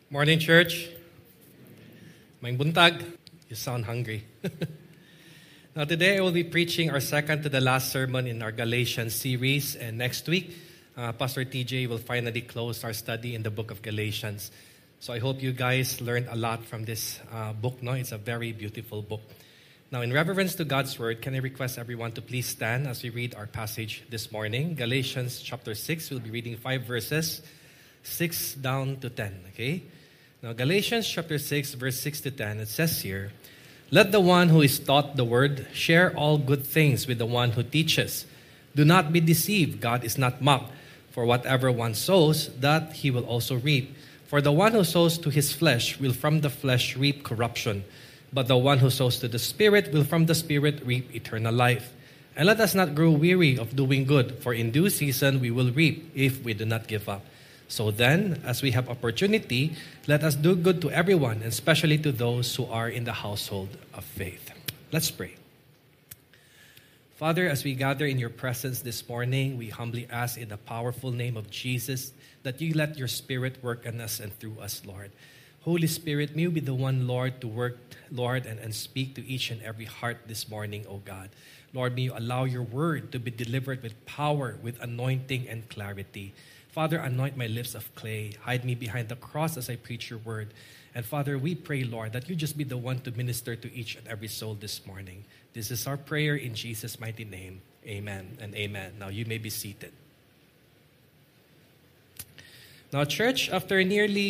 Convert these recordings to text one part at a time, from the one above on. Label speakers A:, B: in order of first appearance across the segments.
A: Morning, church. Maing buntag. You sound hungry. Now, today I will be preaching our second to the last sermon in our Galatians series. And next week, Pastor TJ will finally close our study in the book of Galatians. So I hope you guys learned a lot from this book. No, it's a very beautiful book. Now, in reverence to God's word, can I request everyone to please stand as we read our passage this morning? Galatians chapter 6, we'll be reading 5 verses, 6 down to 10, okay? Now, Galatians chapter 6, verse 6 to 10, it says here, "Let the one who is taught the word share all good things with the one who teaches. Do not be deceived, God is not mocked. For whatever one sows, that he will also reap. For the one who sows to his flesh will from the flesh reap corruption. But the one who sows to the Spirit will from the Spirit reap eternal life. And let us not grow weary of doing good, for in due season we will reap if we do not give up. So then, as we have opportunity, let us do good to everyone, and especially to those who are in the household of faith." Let's pray. Father, as we gather in your presence this morning, we humbly ask in the powerful name of Jesus that you let your Spirit work in us and through us, Lord. Holy Spirit, may you be the one, Lord, to work, Lord, and speak to each and every heart this morning, O God. Lord, may you allow your word to be delivered with power, with anointing and clarity. Father, anoint my lips of clay. Hide me behind the cross as I preach your word. And Father, we pray, Lord, that you just be the one to minister to each and every soul this morning. This is our prayer in Jesus' mighty name. Amen and amen. Now you may be seated. Now, church, after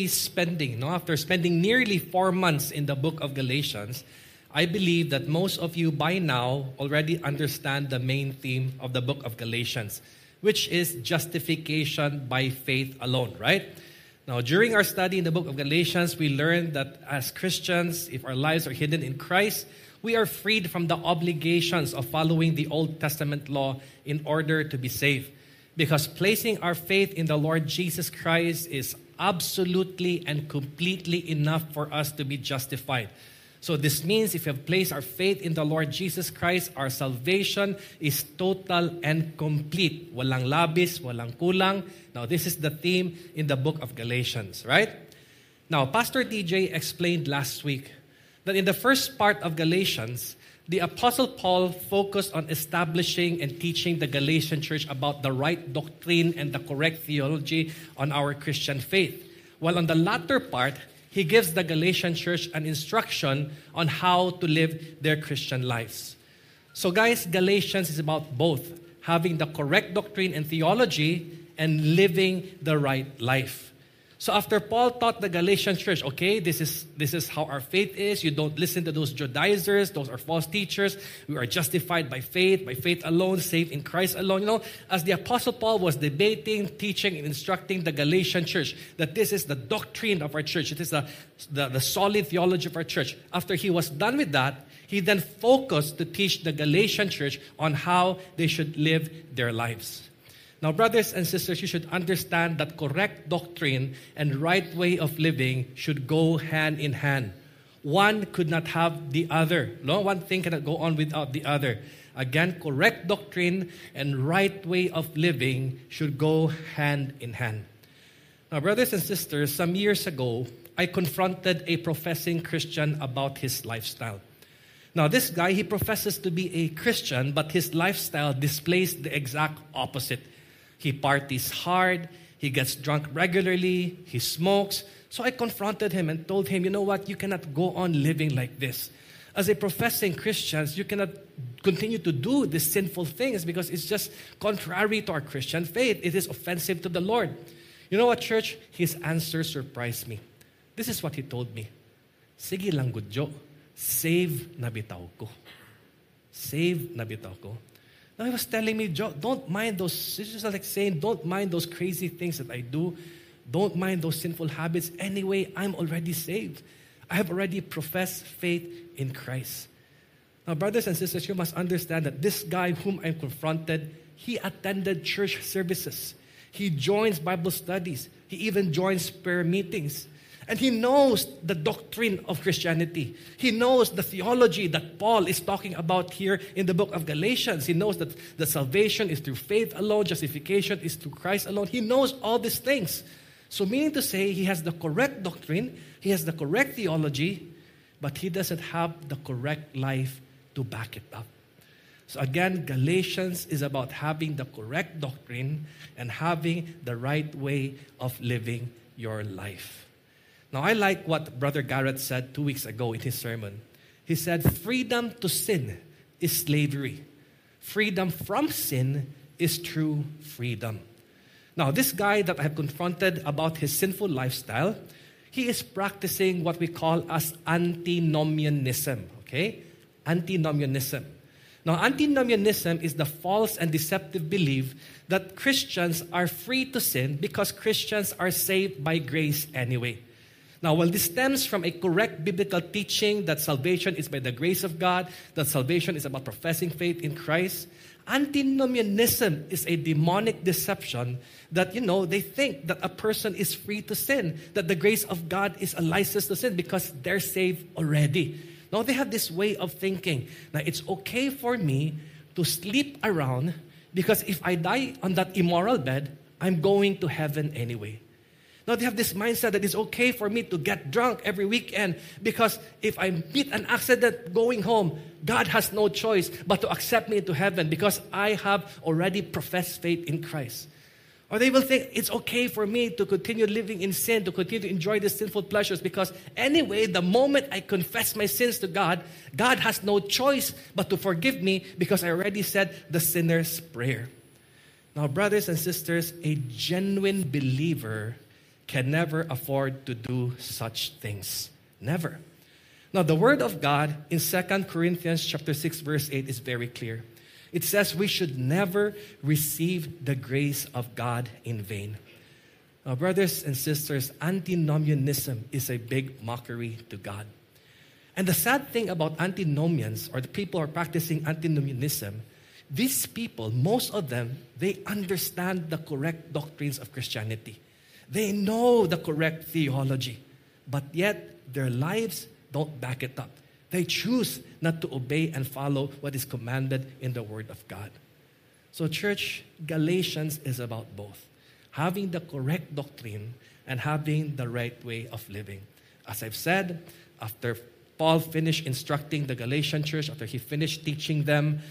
A: spending nearly 4 months in the book of Galatians, I believe that most of you by now already understand the main theme of the book of Galatians, which is justification by faith alone, right? Now, during our study in the book of Galatians, we learned that as Christians, if our lives are hidden in Christ, we are freed from the obligations of following the Old Testament law in order to be saved. Because placing our faith in the Lord Jesus Christ is absolutely and completely enough for us to be justified. So this means if we have placed our faith in the Lord Jesus Christ, our salvation is total and complete. Walang labis, walang kulang. Now, this is the theme in the book of Galatians, right? Now, Pastor DJ explained last week that in the first part of Galatians, the Apostle Paul focused on establishing and teaching the Galatian church about the right doctrine and the correct theology on our Christian faith. While on the latter part, he gives the Galatian church an instruction on how to live their Christian lives. So guys, Galatians is about both having the correct doctrine and theology and living the right life. So after Paul taught the Galatian church, okay, this is how our faith is. You don't listen to those Judaizers, those are false teachers. We are justified by faith alone, saved in Christ alone. You know, as the Apostle Paul was debating, teaching, and instructing the Galatian church that this is the doctrine of our church, it is the solid theology of our church. After he was done with that, he then focused to teach the Galatian church on how they should live their lives. Now, brothers and sisters, you should understand that correct doctrine and right way of living should go hand in hand. One could not have the other. No, one thing cannot go on without the other. Again, correct doctrine and right way of living should go hand in hand. Now, brothers and sisters, some years ago, I confronted a professing Christian about his lifestyle. Now, this guy, he professes to be a Christian, but his lifestyle displays the exact opposite. He parties hard, he gets drunk regularly, he smokes. So I confronted him and told him, you know what, you cannot go on living like this. As a professing Christian, you cannot continue to do these sinful things because it's just contrary to our Christian faith. It is offensive to the Lord. You know what, church? His answer surprised me. This is what he told me. Sige lang gudyo, save na bitaw ko. Save na bitaw ko. Now he was telling me, Joe, don't mind those, it's just like saying, don't mind those crazy things that I do. Don't mind those sinful habits. Anyway, I'm already saved. I have already professed faith in Christ. Now, brothers and sisters, you must understand that this guy whom I confronted, he attended church services. He joins Bible studies. He even joins prayer meetings. And he knows the doctrine of Christianity. He knows the theology that Paul is talking about here in the book of Galatians. He knows that the salvation is through faith alone, justification is through Christ alone. He knows all these things. So meaning to say, he has the correct doctrine, he has the correct theology, but he doesn't have the correct life to back it up. So again, Galatians is about having the correct doctrine and having the right way of living your life. Now, I like what Brother Garrett said 2 weeks ago in his sermon. He said, freedom to sin is slavery. Freedom from sin is true freedom. Now, this guy that I have confronted about his sinful lifestyle, he is practicing what we call as antinomianism. Okay? Antinomianism. Now, antinomianism is the false and deceptive belief that Christians are free to sin because Christians are saved by grace anyway. Now, while this stems from a correct biblical teaching that salvation is by the grace of God, that salvation is about professing faith in Christ, antinomianism is a demonic deception that, they think that a person is free to sin, that the grace of God is a license to sin because they're saved already. Now, they have this way of thinking. Now, it's okay for me to sleep around because if I die on that immoral bed, I'm going to heaven anyway. Now, they have this mindset that it's okay for me to get drunk every weekend because if I meet an accident going home, God has no choice but to accept me into heaven because I have already professed faith in Christ. Or they will think it's okay for me to continue living in sin, to continue to enjoy the sinful pleasures because anyway, the moment I confess my sins to God, God has no choice but to forgive me because I already said the sinner's prayer. Now, brothers and sisters, a genuine believer can never afford to do such things. Never. Now, the Word of God in 2 Corinthians chapter 6, verse 8 is very clear. It says we should never receive the grace of God in vain. Now, brothers and sisters, antinomianism is a big mockery to God. And the sad thing about antinomians, or the people who are practicing antinomianism, these people, most of them, they understand the correct doctrines of Christianity. They know the correct theology, but yet their lives don't back it up. They choose not to obey and follow what is commanded in the Word of God. So church, Galatians is about both. Having the correct doctrine and having the right way of living. As I've said, after Paul finished instructing the Galatian church, after he finished teaching them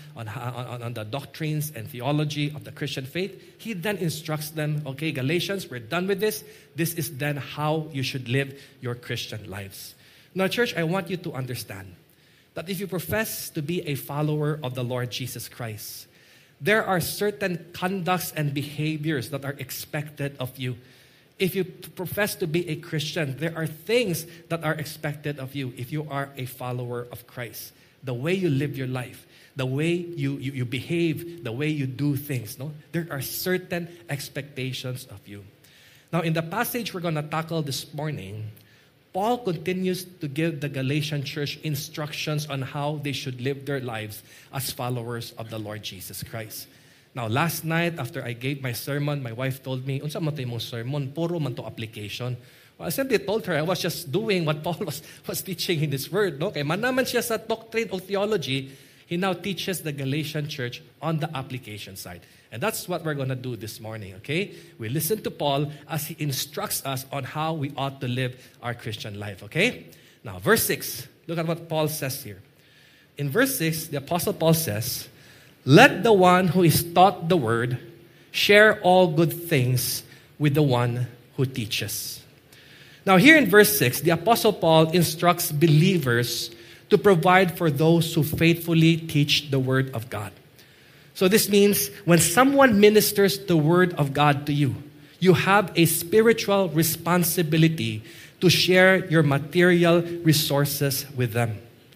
A: on the doctrines and theology of the Christian faith, he then instructs them, okay, Galatians, we're done with this. This is then how you should live your Christian lives. Now, church, I want you to understand that if you profess to be a follower of the Lord Jesus Christ, there are certain conducts and behaviors that are expected of you. If you profess to be a Christian, there are things that are expected of you if you are a follower of Christ. The way you live your life, the way you behave, the way you do things. No? There are certain expectations of you. Now, in the passage we're going to tackle this morning, Paul continues to give the Galatian church instructions on how they should live their lives as followers of the Lord Jesus Christ. Now, last night, after I gave my sermon, my wife told me, unsa man to imong sermon, puro man to application. Well, I simply told her I was just doing what Paul was teaching in his word. No? Kaya man naman siya sa doctrine or theology, he now teaches the Galatian church on the application side. And that's what we're going to do this morning, okay? We listen to Paul as he instructs us on how we ought to live our Christian life, okay? Now, verse 6, look at what Paul says here. In verse 6, the Apostle Paul says, let the one who is taught the word share all good things with the one who teaches. Now, here in verse 6, the Apostle Paul instructs believers to provide for those who faithfully teach the word of God. So this means when someone ministers the word of God to you, you have a spiritual responsibility to share your material resources with them.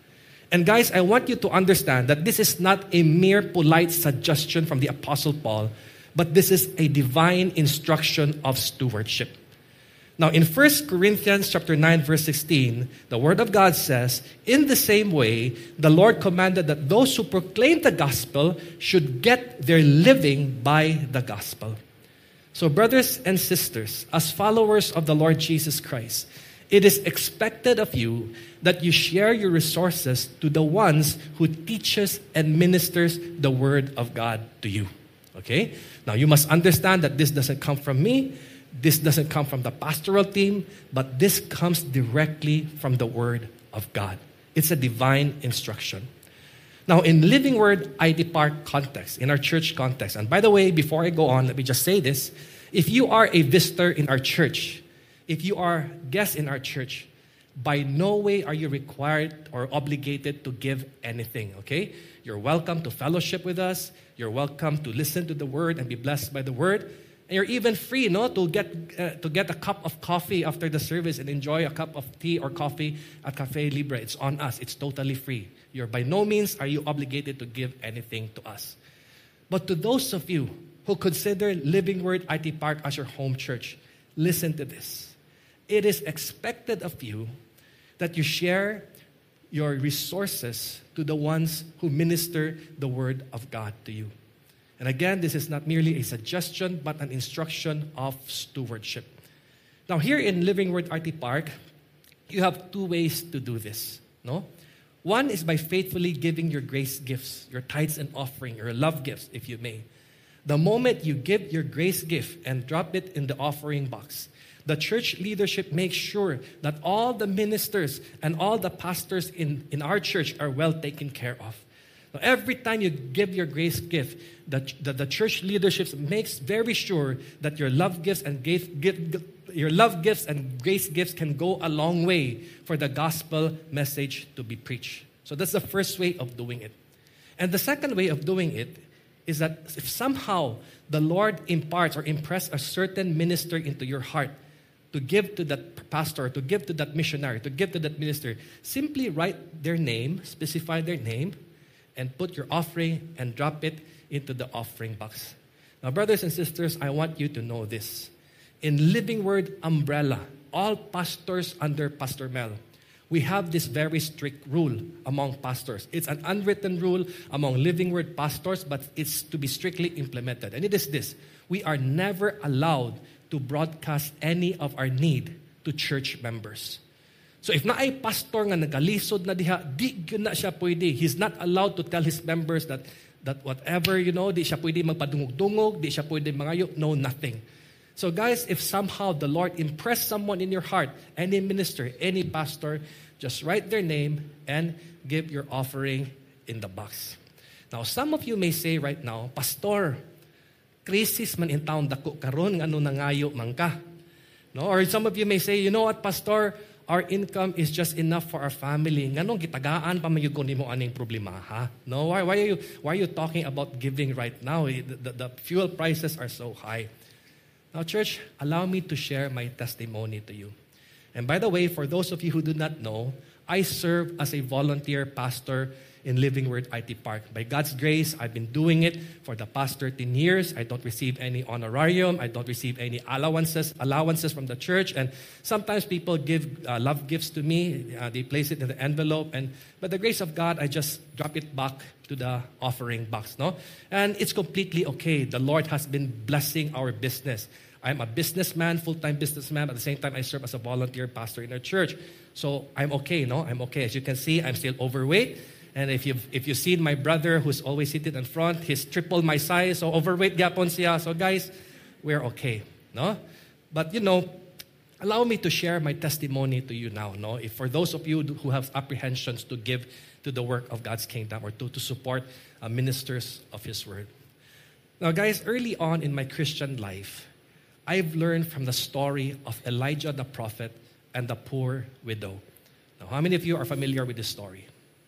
A: And guys, I want you to understand that this is not a mere polite suggestion from the Apostle Paul, but this is a divine instruction of stewardship. Now, in 1 Corinthians chapter 9, verse 16, the Word of God says, in the same way, the Lord commanded that those who proclaim the gospel should get their living by the gospel. So, brothers and sisters, as followers of the Lord Jesus Christ, it is expected of you that you share your resources to the ones who teaches and ministers the Word of God to you. Okay? Now, you must understand that this doesn't come from me. This doesn't come from the pastoral team, but this comes directly from the Word of God. It's a divine instruction. Now, in Living Word ID Park context, in our church context, and by the way, before I go on, let me just say this. If you are a visitor in our church, if you are guests in our church, by no way are you required or obligated to give anything, okay? You're welcome to fellowship with us. You're welcome to listen to the Word and be blessed by the Word. And you're even free, to get a cup of coffee after the service and enjoy a cup of tea or coffee at Cafe Libre. It's on us. It's totally free. You're by no means are you obligated to give anything to us. But to those of you who consider Living Word IT Park as your home church, listen to this. It is expected of you that you share your resources to the ones who minister the Word of God to you. And again, this is not merely a suggestion, but an instruction of stewardship. Now, here in Living Word IT Park, you have two ways to do this. One is by faithfully giving your grace gifts, your tithes and offering, your love gifts, if you may. The moment you give your grace gift and drop it in the offering box, the church leadership makes sure that all the ministers and all the pastors in our church are well taken care of. Now, every time you give your grace gift, the church leadership makes very sure that your love gifts and grace gifts can go a long way for the gospel message to be preached. So that's the first way of doing it. And the second way of doing it is that if somehow the Lord imparts or impresses a certain minister into your heart to give to that pastor, to give to that missionary, to give to that minister, simply write their name, specify their name, and put your offering and drop it into the offering box. Now, brothers and sisters, I want you to know this. In Living Word umbrella, all pastors under Pastor Mel, we have this very strict rule among pastors. It's an unwritten rule among Living Word pastors, but it's to be strictly implemented. And it is this: we are never allowed to broadcast any of our need to church members. So if na ay pastor nga nagalisod na diha, di gyud na siya pwede. He's not allowed to tell his members that whatever, di siya pwede magpadungog-dungog, di siya pwede mangayo, no, nothing. So guys, if somehow the Lord impressed someone in your heart, any minister, any pastor, just write their name and give your offering in the box. Now, some of you may say right now, Pastor, crisis man in taon dako karon nga ano nangayo man ka. No? Or some of you may say, you know what, Pastor, our income is just enough for our family. Nganong gitagaan pa man gyud nimo aning problema, ha? No, why are you talking about giving right now? The fuel prices are so high. Now, church, allow me to share my testimony to you. And by the way, for those of you who do not know, I serve as a volunteer pastor in Living Word IT Park. By God's grace, I've been doing it for the past 13 years. I don't receive any honorarium. I don't receive any allowances from the church. And sometimes people give love gifts to me. They place it in the envelope. And by the grace of God, I just drop it back to the offering box. No? And it's completely okay. The Lord has been blessing our business. I'm a businessman, full-time businessman. At the same time, I serve as a volunteer pastor in our church. So I'm okay, no? I'm okay. As you can see, I'm still overweight. And if you've seen my brother who's always seated in front, he's triple my size, so overweight gapon siya. So guys, we're okay, no? But allow me to share my testimony to you now, no? If for those of you who have apprehensions to give to the work of God's kingdom or to support ministers of His Word. Now guys, early on in my Christian life, I've learned from the story of Elijah the prophet and the poor widow. Now, how many of you are familiar with this story?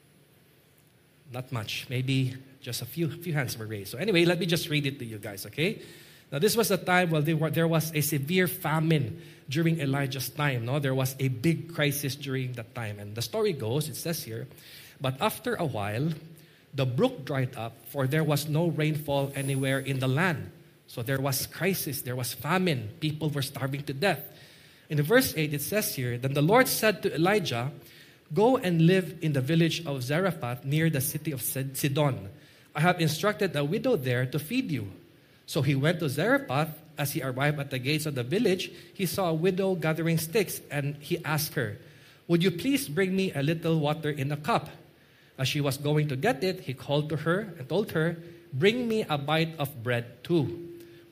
A: Not much. Maybe just a few hands were raised. So anyway, let me just read it to you guys, okay? Now, this was a time there was a severe famine during Elijah's time. No? There was a big crisis during that time. And the story goes, it says here, but after a while, the brook dried up, for there was no rainfall anywhere in the land. So there was crisis, there was famine. People were starving to death. In verse 8, it says here, then the Lord said to Elijah, go and live in the village of Zarephath near the city of Sidon. I have instructed a widow there to feed you. So he went to Zarephath. As he arrived at the gates of the village, he saw a widow gathering sticks, and he asked her, would you please bring me a little water in a cup? As she was going to get it, he called to her and told her, bring me a bite of bread too.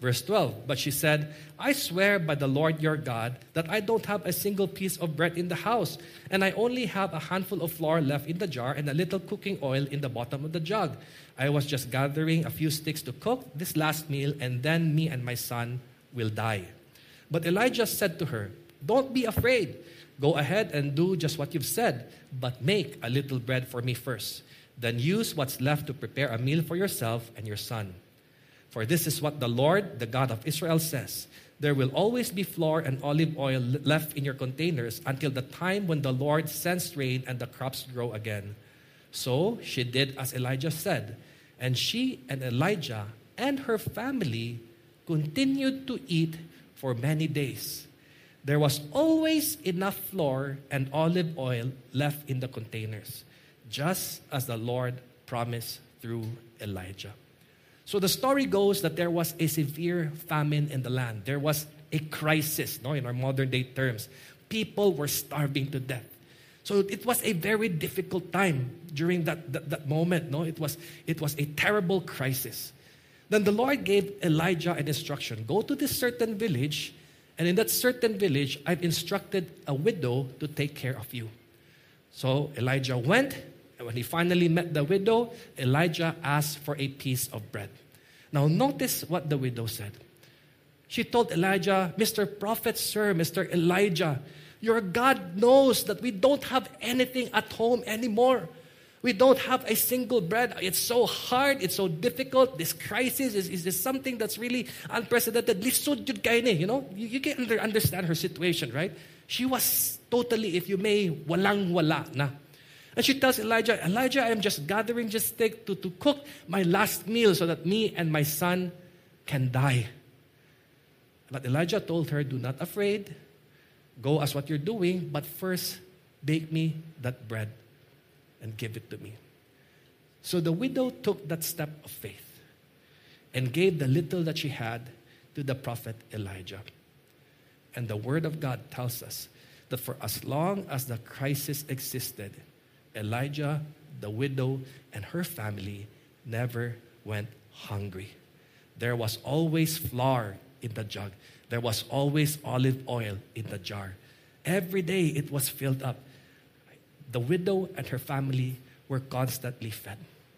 A: Verse 12, but she said, I swear by the Lord your God that I don't have a single piece of bread in the house, and I only have a handful of flour left in the jar and a little cooking oil in the bottom of the jug. I was just gathering a few sticks to cook this last meal, and then me and my son will die. But Elijah said to her, don't be afraid. Go ahead and do just what you've said, but make a little bread for me first. Then use what's left to prepare a meal for yourself and your son. For this is what the Lord, the God of Israel, says. There will always be flour and olive oil left in your containers until the time when the Lord sends rain and the crops grow again. So she did as Elijah said, and she and Elijah and her family continued to eat for many days. There was always enough flour and olive oil left in the containers, just as the Lord promised through Elijah. So the story goes that there was a severe famine in the land. There was a crisis, in our modern day terms. People were starving to death. So it was a very difficult time during that moment. It was a terrible crisis. Then the Lord gave Elijah an instruction. Go to this certain village, and in that certain village, I've instructed a widow to take care of you. So Elijah went, and when he finally met the widow, Elijah asked for a piece of bread. Now notice what the widow said. She told Elijah, Mr. Prophet, sir, Mr. Elijah, your God knows that we don't have anything at home anymore. We don't have a single bread. It's so hard. It's so difficult. This crisis is something that's really unprecedented. Lisod jud kayo ni, You can understand her situation, right? She was totally, if you may, walang-wala na. And she tells Elijah, I am just gathering just stick to cook my last meal so that me and my son can die. But Elijah told her, do not afraid. Go as what you're doing, but first bake me that bread and give it to me. So the widow took that step of faith and gave the little that she had to the prophet Elijah. And the word of God tells us that for as long as the crisis existed, Elijah, the widow, and her family never went hungry. There was always flour in the jug. There was always olive oil in the jar. Every day it was filled up. The widow and her family were constantly fed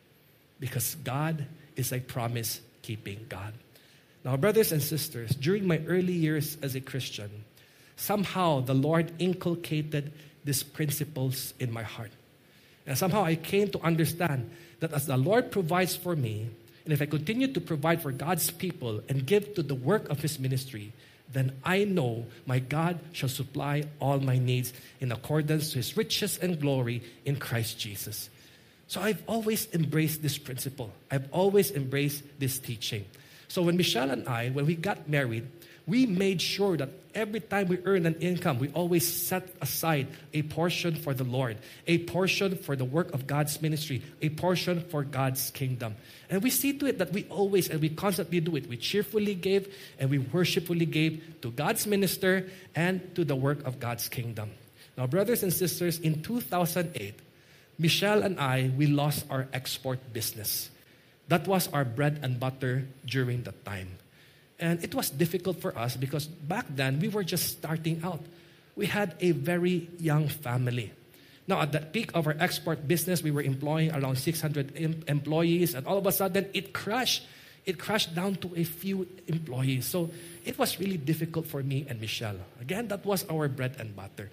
A: because God is a promise-keeping God. Now, brothers and sisters, during my early years as a Christian, somehow the Lord inculcated these principles in my heart. And somehow I came to understand that as the Lord provides for me, and if I continue to provide for God's people and give to the work of His ministry, then I know my God shall supply all my needs in accordance to His riches and glory in Christ Jesus. So I've always embraced this principle. I've always embraced this teaching. So when Michelle and I, when we got married, we made sure that every time we earn an income, we always set aside a portion for the Lord, a portion for the work of God's ministry, a portion for God's kingdom. And we see to it that we always and we constantly do it. We cheerfully gave and we worshipfully gave to God's minister and to the work of God's kingdom. Now, brothers and sisters, in 2008, Michelle and I, we lost our export business. That was our bread and butter during that time. And it was difficult for us because back then, we were just starting out. We had a very young family. Now, at the peak of our export business, we were employing around 600 employees, and all of a sudden, it crashed. It crashed down to a few employees. So it was really difficult for me and Michelle. Again, that was our bread and butter.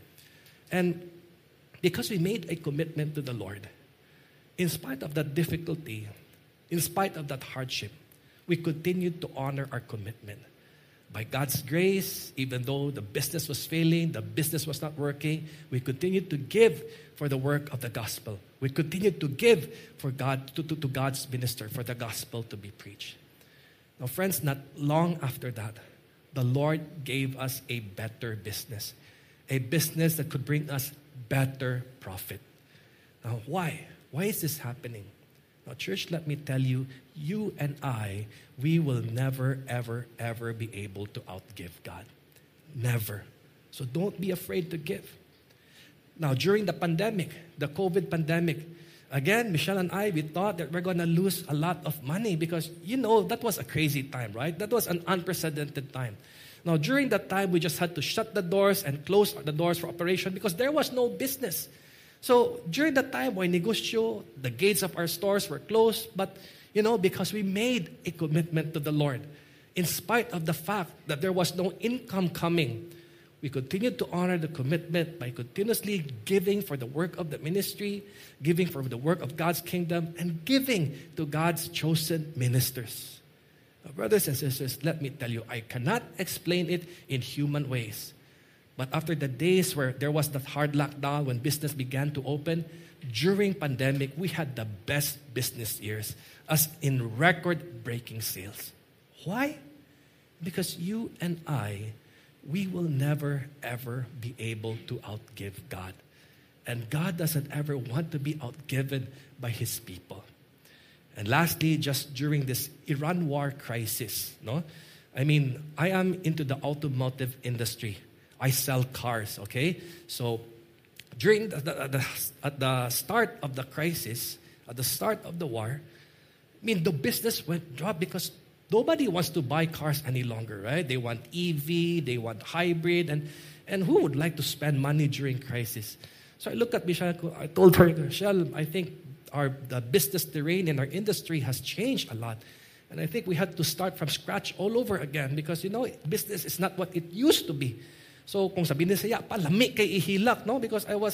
A: And because we made a commitment to the Lord, in spite of that difficulty, in spite of that hardship, we continued to honor our commitment. By God's grace, even though the business was failing, the business was not working, we continued to give for the work of the gospel. We continued to give for God, to God's minister, for the gospel to be preached. Now, friends, not long after that, the Lord gave us a better business. A business that could bring us better profit. Now, why? Why is this happening? Now, church, let me tell you, you and I, we will never, ever, ever be able to outgive God. Never. So don't be afraid to give. Now, during the pandemic, the COVID pandemic, Again, Michelle and I, we thought that we're going to lose a lot of money because, that was a crazy time, right? That was an unprecedented time. Now, during that time, we just had to shut the doors and close the doors for operation because there was no business. So, during that time, when negosyo, the gates of our stores were closed, but, because we made a commitment to the Lord, in spite of the fact that there was no income coming, we continued to honor the commitment by continuously giving for the work of the ministry, giving for the work of God's kingdom, and giving to God's chosen ministers. Now, brothers and sisters, let me tell you, I cannot explain it in human ways. But after the days where there was that hard lockdown, when business began to open, during pandemic, we had the best business years, as in record-breaking sales. Why? Because you and I, we will never, ever be able to outgive God. And God doesn't ever want to be outgiven by His people. And lastly, just during this Iran war crisis, I am into the automotive industry. I sell cars, okay? So during at the start of the crisis, at the start of the war, the business went drop because nobody wants to buy cars any longer, right? They want EV, they want hybrid, and who would like to spend money during crisis? So I looked at Michelle, I told her, Michelle, I think the business terrain in our industry has changed a lot. And I think we had to start from scratch all over again because, business is not what it used to be. So kung sabihin ni saya, lami kay ihilak, no? Because I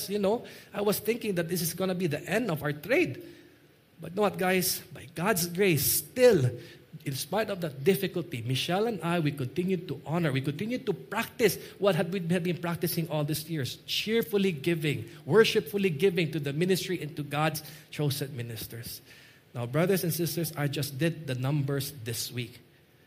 A: was thinking that this is going to be the end of our trade. But you know what, guys? By God's grace, still, in spite of that difficulty, Michelle and I, we continued to honor, we continued to practice what we have been practicing all these years, cheerfully giving, worshipfully giving to the ministry and to God's chosen ministers. Now, brothers and sisters, I just did the numbers this week.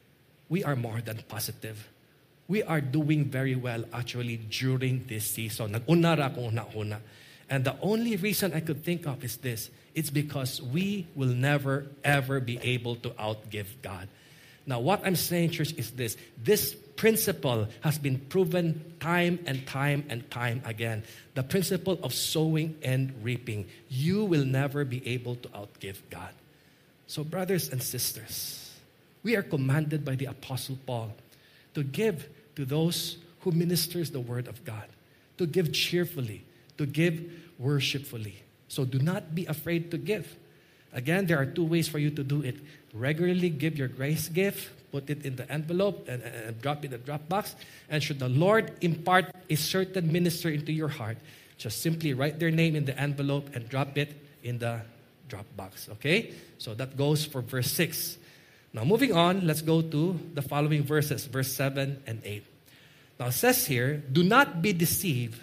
A: We are more than positive. We are doing very well, actually, during this season. Nag-una ra akong una-una. And the only reason I could think of is this. It's because we will never, ever be able to outgive God. Now, what I'm saying, church, is this. This principle has been proven time and time and time again. The principle of sowing and reaping. You will never be able to outgive God. So, brothers and sisters, we are commanded by the Apostle Paul to give to those who ministers the Word of God, to give cheerfully, to give worshipfully. So do not be afraid to give. Again, there are two ways for you to do it. Regularly give your grace gift, put it in the envelope and drop it in the drop box. And should the Lord impart a certain minister into your heart, just simply write their name in the envelope and drop it in the drop box. Okay? So that goes for verse 6. Now moving on, let's go to the following verses, verse 7 and 8. Now it says here, do not be deceived.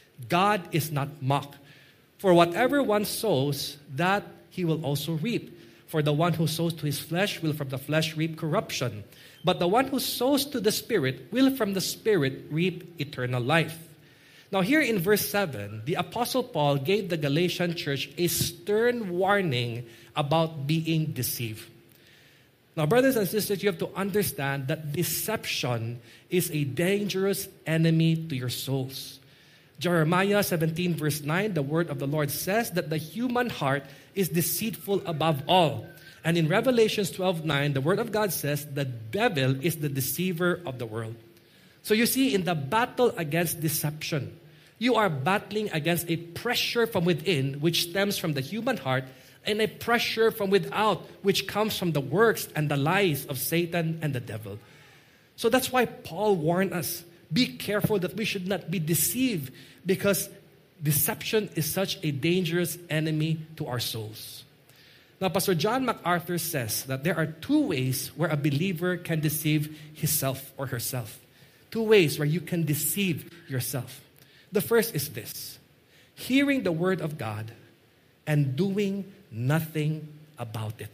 A: God is not mocked. For whatever one sows, that he will also reap. For the one who sows to his flesh will from the flesh reap corruption. But the one who sows to the Spirit will from the Spirit reap eternal life. Now here in verse 7, the Apostle Paul gave the Galatian church a stern warning about being deceived. Now, brothers and sisters, you have to understand that deception is a dangerous enemy to your souls. Jeremiah 17 verse 9, the word of the Lord says that the human heart is deceitful above all. And in Revelations 12:9, the word of God says the devil is the deceiver of the world. So you see, in the battle against deception, you are battling against a pressure from within which stems from the human heart and a pressure from without which comes from the works and the lies of Satan and the devil. So that's why Paul warned us, be careful that we should not be deceived because deception is such a dangerous enemy to our souls. Now, Pastor John MacArthur says that there are two ways where a believer can deceive himself or herself. Two ways where you can deceive yourself. The first is this: hearing the word of God and doing nothing about it.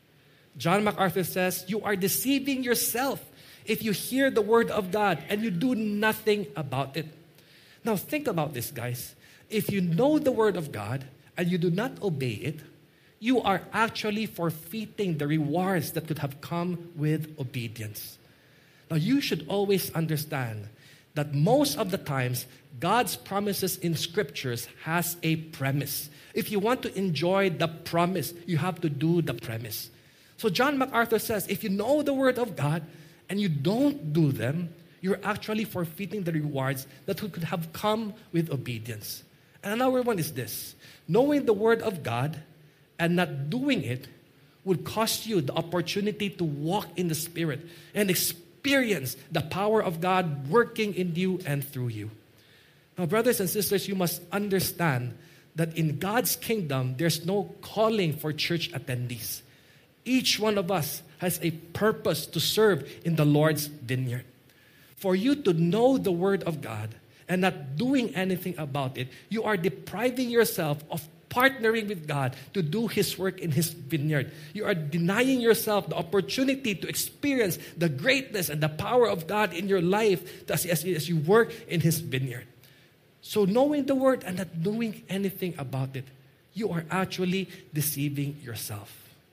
A: John MacArthur says, you are deceiving yourself if you hear the word of God and you do nothing about it. Now think about this, guys. If you know the word of God and you do not obey it, you are actually forfeiting the rewards that could have come with obedience. Now you should always understand that most of the times, God's promises in scriptures has a premise. If you want to enjoy the promise, you have to do the premise. So John MacArthur says, if you know the Word of God and you don't do them, you're actually forfeiting the rewards that could have come with obedience. And another one is this: knowing the Word of God and not doing it would cost you the opportunity to walk in the Spirit and experience the power of God working in you and through you. Now, brothers and sisters, you must understand that in God's kingdom, there's no calling for church attendees. Each one of us has a purpose to serve in the Lord's vineyard. For you to know the Word of God and not doing anything about it, you are depriving yourself of partnering with God to do His work in His vineyard. You are denying yourself the opportunity to experience the greatness and the power of God in your life as you work in His vineyard. So knowing the Word and not doing anything about it, you are actually deceiving yourself.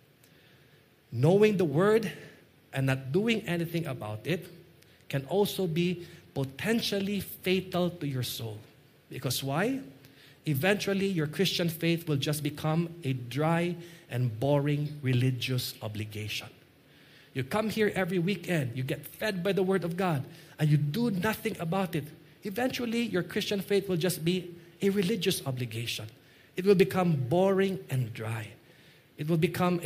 A: Knowing the Word and not doing anything about it can also be potentially fatal to your soul. Because why? Eventually, your Christian faith will just become a dry and boring religious obligation. You come here every weekend, you get fed by the Word of God, and you do nothing about it. Eventually, your Christian faith will just be a religious obligation. It will become boring and dry. It will become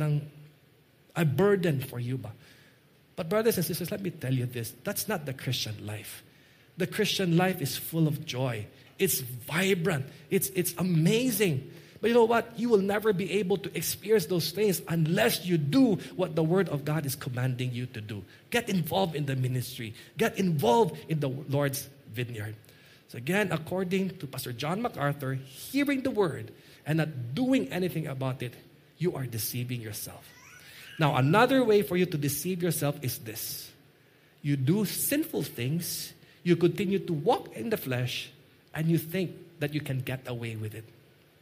A: a burden for you. But brothers and sisters, let me tell you this. That's not the Christian life. The Christian life is full of joy. It's vibrant. It's amazing. But you know what? You will never be able to experience those things unless you do what the Word of God is commanding you to do. Get involved in the ministry. Get involved in the Lord's vineyard. So again, according to Pastor John MacArthur, hearing the Word and not doing anything about it, you are deceiving yourself. Now, another way for you to deceive yourself is this. You do sinful things, you continue to walk in the flesh, and you think that you can get away with it.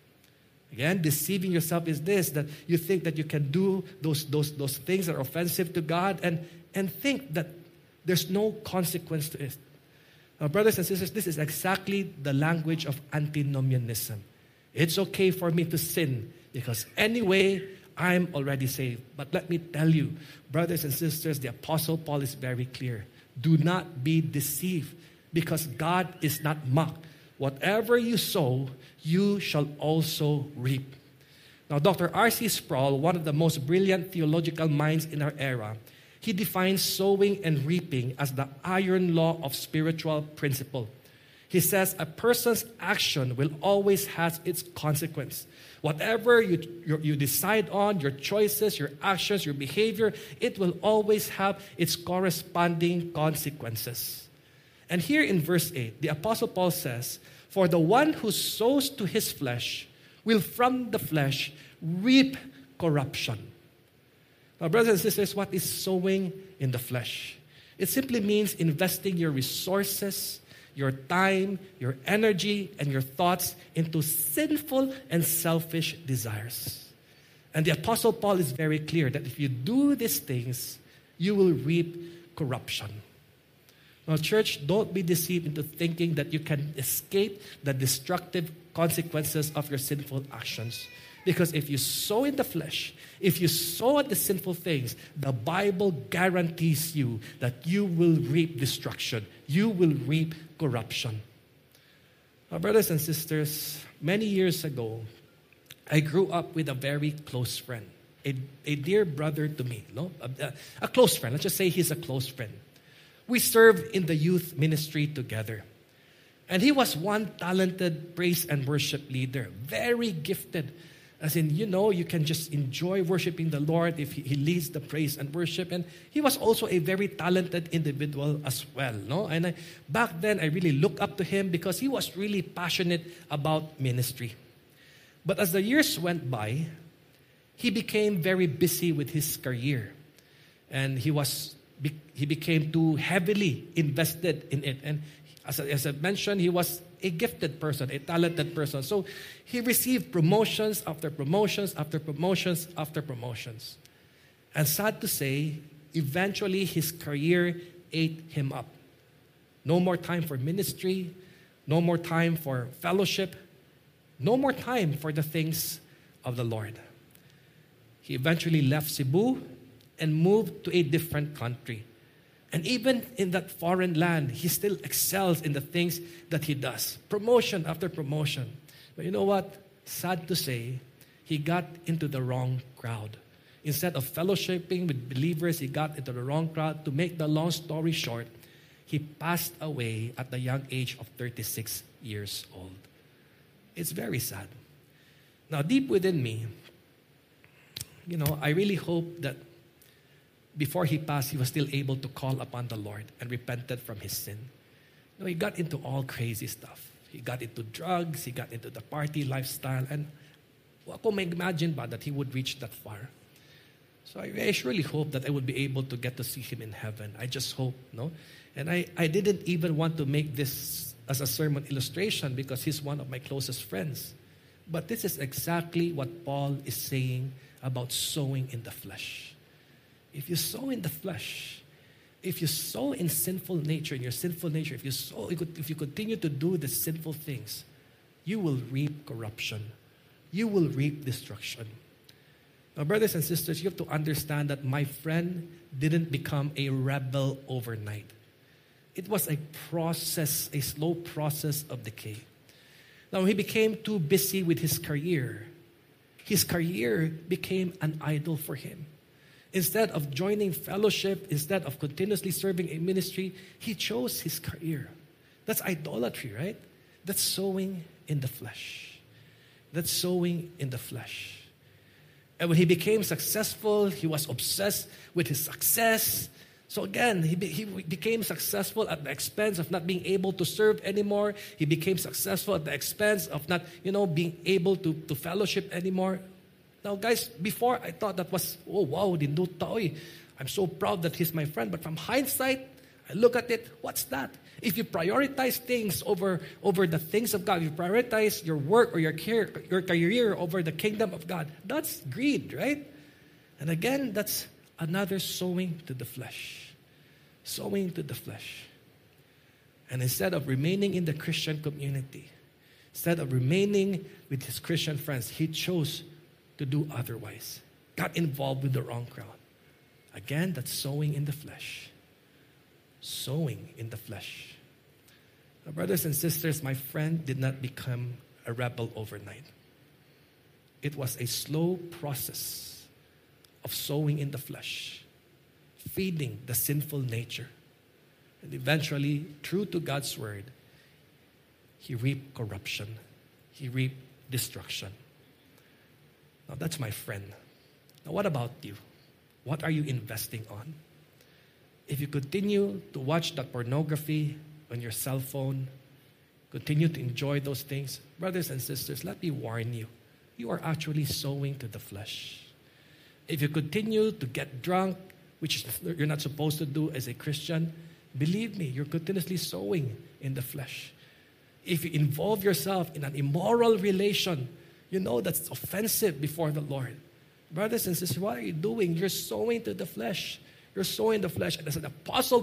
A: Again, deceiving yourself is this, that you think that you can do those things that are offensive to God and think that there's no consequence to it. Now, brothers and sisters, this is exactly the language of antinomianism. It's okay for me to sin because anyway, I'm already saved. But let me tell you, brothers and sisters, the Apostle Paul is very clear. Do not be deceived because God is not mocked. Whatever you sow, you shall also reap. Now, Dr. R.C. Sproul, one of the most brilliant theological minds in our era, he defines sowing and reaping as the iron law of spiritual principle. He says a person's action will always have its consequence. Whatever you decide on, your choices, your actions, your behavior, it will always have its corresponding consequences. And here in verse 8, the Apostle Paul says, "For the one who sows to his flesh will from the flesh reap corruption." Now, brothers and sisters, what is sowing in the flesh? It simply means investing your resources, your time, your energy, and your thoughts into sinful and selfish desires. And the Apostle Paul is very clear that if you do these things, you will reap corruption. Now, church, don't be deceived into thinking that you can escape the destructive consequences of your sinful actions. Because if you sow in the flesh, if you sow at the sinful things, the Bible guarantees you that you will reap destruction. You will reap corruption. Now, brothers and sisters, many years ago, I grew up with a very close friend, a dear brother to me, a close friend. Let's just say he's a close friend. We served in the youth ministry together. And he was one talented praise and worship leader, very gifted. As in, you can just enjoy worshiping the Lord if he leads the praise and worship. And he was also a very talented individual as well. No? And back then, I really looked up to him because he was really passionate about ministry. But as the years went by, he became very busy with his career. And he became too heavily invested in it. And as I mentioned, he was a gifted person, a talented person. So he received promotions after promotions after promotions after promotions. And sad to say, eventually his career ate him up. No more time for ministry, no more time for fellowship, no more time for the things of the Lord. He eventually left Cebu and moved to a different country. And even in that foreign land, he still excels in the things that he does. Promotion after promotion. But you know what? Sad to say, he got into the wrong crowd. Instead of fellowshipping with believers, he got into the wrong crowd. To make the long story short, he passed away at the young age of 36 years old. It's very sad. Now, deep within me, I really hope that before he passed, he was still able to call upon the Lord and repented from his sin. He got into all crazy stuff. He got into drugs, he got into the party lifestyle, and ako may imagine ba that he would reach that far. So I surely hope that I would be able to get to see him in heaven. I just hope, no? And I didn't even want to make this as a sermon illustration because he's one of my closest friends. But this is exactly what Paul is saying about sowing in the flesh. If you sow in the flesh, if you sow in sinful nature, in your sinful nature, if you continue to do the sinful things, you will reap corruption. You will reap destruction. Now, brothers and sisters, you have to understand that my friend didn't become a rebel overnight. It was a process, a slow process of decay. Now, he became too busy with his career. His career became an idol for him. Instead of joining fellowship, instead of continuously serving a ministry, he chose his career. That's idolatry, right? That's sowing in the flesh. That's sowing in the flesh. And when he became successful, he was obsessed with his success. So again, he became successful at the expense of not being able to serve anymore. He became successful at the expense of not, being able to fellowship anymore. Now, guys, before I thought that was, oh wow, dindut taoy. I'm so proud that he's my friend. But from hindsight, I look at it, what's that? If you prioritize things over the things of God, if you prioritize your work or your career over the kingdom of God, that's greed, right? And again, that's another sowing to the flesh. Sowing to the flesh. And instead of remaining in the Christian community, instead of remaining with his Christian friends, he chose to do otherwise. Got involved with the wrong crowd. Again, that's sowing in the flesh. Sowing in the flesh. Now, brothers and sisters, my friend did not become a rebel overnight. It was a slow process of sowing in the flesh, feeding the sinful nature. And eventually, true to God's word, he reaped corruption. He reaped destruction. Now, that's my friend. Now, what about you? What are you investing on? If you continue to watch that pornography on your cell phone, continue to enjoy those things, brothers and sisters, let me warn you, you are actually sowing to the flesh. If you continue to get drunk, which you're not supposed to do as a Christian, believe me, you're continuously sowing in the flesh. If you involve yourself in an immoral relation, that's offensive before the Lord. Brothers and sisters, what are you doing? You're sowing to the flesh. You're sowing the flesh. And as the Apostle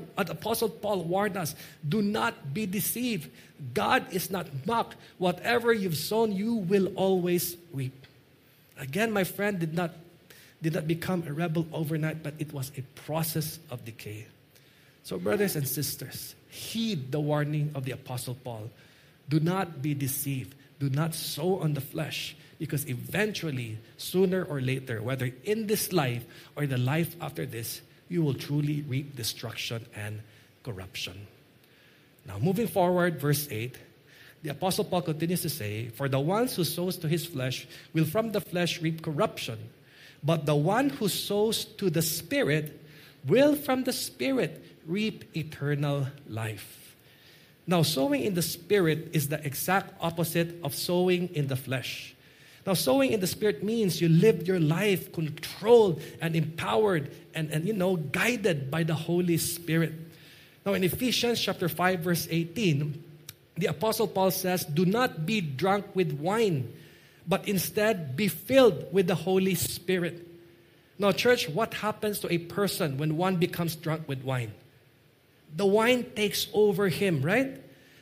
A: Paul warned us, do not be deceived. God is not mocked. Whatever you've sown, you will always reap. Again, my friend did not become a rebel overnight, but it was a process of decay. So, brothers and sisters, heed the warning of the Apostle Paul. Do not be deceived. Do not sow on the flesh, because eventually, sooner or later, whether in this life or the life after this, you will truly reap destruction and corruption. Now, moving forward, verse 8, the Apostle Paul continues to say, "For the one who sows to his flesh will from the flesh reap corruption, but the one who sows to the Spirit will from the Spirit reap eternal life." Now, sowing in the Spirit is the exact opposite of sowing in the flesh. Now, sowing in the Spirit means you live your life controlled and empowered and guided by the Holy Spirit. Now, in Ephesians chapter 5, verse 18, the Apostle Paul says, "Do not be drunk with wine, but instead be filled with the Holy Spirit." Now, church, what happens to a person when one becomes drunk with wine? The wine takes over him, right?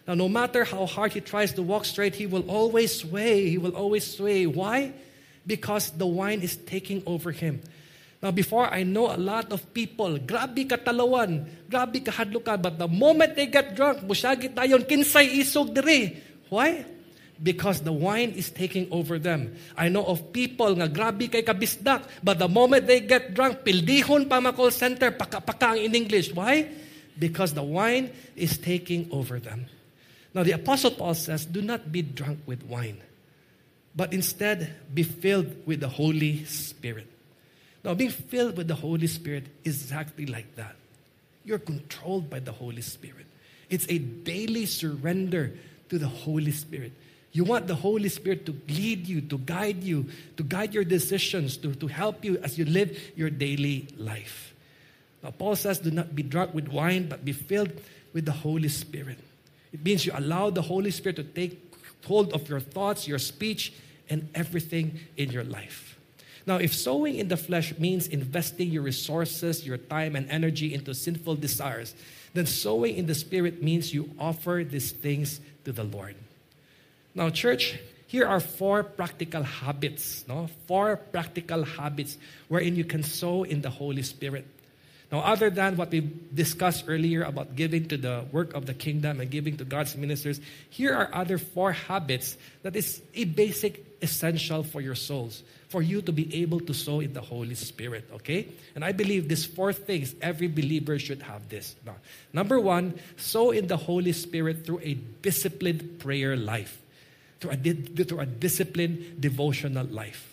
A: Now, no matter how hard he tries to walk straight, he will always sway. He will always sway. Why? Because the wine is taking over him. Now, before, I know a lot of people, grabe katalawan, grabe kahadlukan, but the moment they get drunk, busyagi tayon, kinsay isog diri. Why? Because the wine is taking over them. I know of people nga grabe kay kabisdak, but the moment they get drunk, pildihon pa ma call center, paka-paka in English. Why? Because the wine is taking over them. Now, the Apostle Paul says, do not be drunk with wine, but instead be filled with the Holy Spirit. Now, being filled with the Holy Spirit is exactly like that. You're controlled by the Holy Spirit. It's a daily surrender to the Holy Spirit. You want the Holy Spirit to lead you, to guide your decisions, to help you as you live your daily life. Now, Paul says, do not be drunk with wine, but be filled with the Holy Spirit. It means you allow the Holy Spirit to take hold of your thoughts, your speech, and everything in your life. Now, if sowing in the flesh means investing your resources, your time, and energy into sinful desires, then sowing in the Spirit means you offer these things to the Lord. Now, church, here are 4 practical habits, 4 practical habits wherein you can sow in the Holy Spirit. Now, other than what we discussed earlier about giving to the work of the kingdom and giving to God's ministers, here are other 4 habits that is a basic essential for your souls, for you to be able to sow in the Holy Spirit, okay? And I believe these 4 things, every believer should have this. Now, number 1, sow in the Holy Spirit through a disciplined prayer life, through a disciplined devotional life.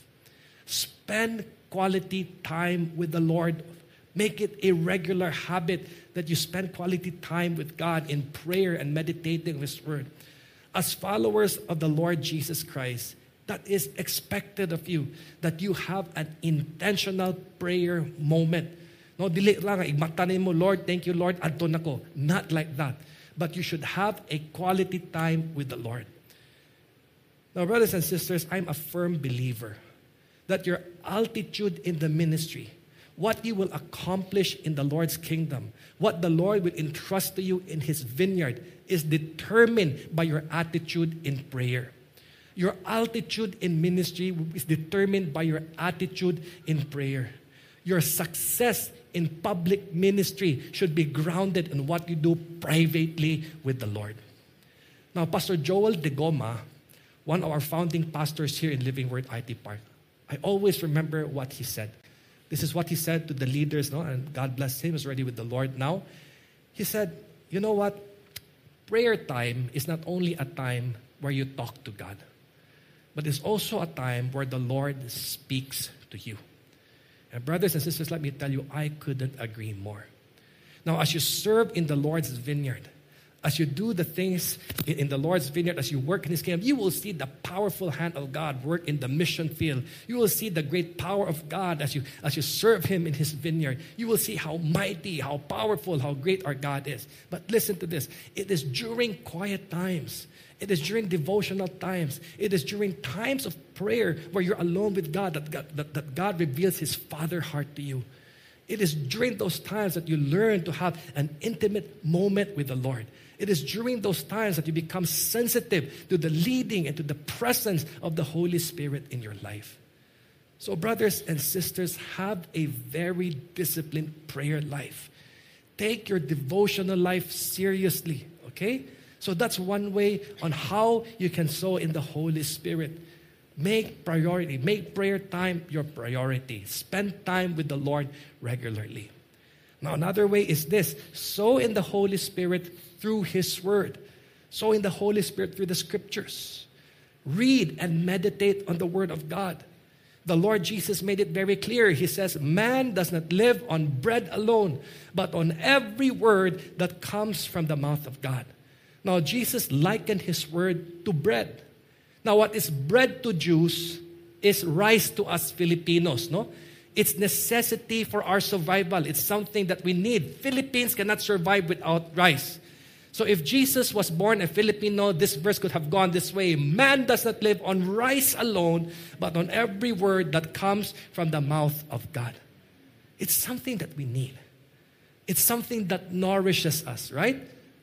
A: Spend quality time with the Lord. Make it a regular habit that you spend quality time with God in prayer and meditating His Word. As followers of the Lord Jesus Christ, that is expected of you, that you have an intentional prayer moment. No, dili lang, igmatanin mo, Lord, thank you, Lord, adto nako. Not like that. But you should have a quality time with the Lord. Now, brothers and sisters, I'm a firm believer that your altitude in the ministry, what you will accomplish in the Lord's kingdom, what the Lord will entrust to you in His vineyard is determined by your attitude in prayer. Your altitude in ministry is determined by your attitude in prayer. Your success in public ministry should be grounded in what you do privately with the Lord. Now, Pastor Joel De Goma, one of our founding pastors here in Living Word IT Park, I always remember what he said. This is what he said to the leaders, and God bless him, he's already with the Lord now. He said, you know what? Prayer time is not only a time where you talk to God, but it's also a time where the Lord speaks to you. And brothers and sisters, let me tell you, I couldn't agree more. Now, as you serve in the Lord's vineyard, as you do the things in the Lord's vineyard, as you work in His kingdom, you will see the powerful hand of God work in the mission field. You will see the great power of God as you serve Him in His vineyard. You will see how mighty, how powerful, how great our God is. But listen to this. It is during quiet times. It is during devotional times. It is during times of prayer where you're alone with God that God reveals His Father heart to you. It is during those times that you learn to have an intimate moment with the Lord. It is during those times that you become sensitive to the leading and to the presence of the Holy Spirit in your life. So, brothers and sisters, have a very disciplined prayer life. Take your devotional life seriously, okay? So that's one way on how you can sow in the Holy Spirit. Make prayer time your priority. Spend time with the Lord regularly. Now, another way is this: sow in the Holy Spirit through His Word. Sow in the Holy Spirit through the Scriptures. Read and meditate on the Word of God. The Lord Jesus made it very clear. He says, man does not live on bread alone, but on every word that comes from the mouth of God. Now, Jesus likened His Word to bread. Now, what is bread to Jews is rice to us Filipinos, no? It's necessity for our survival. It's something that we need. Philippines cannot survive without rice. So if Jesus was born a Filipino, this verse could have gone this way: man does not live on rice alone, but on every word that comes from the mouth of God. It's something that we need. It's something that nourishes us, right?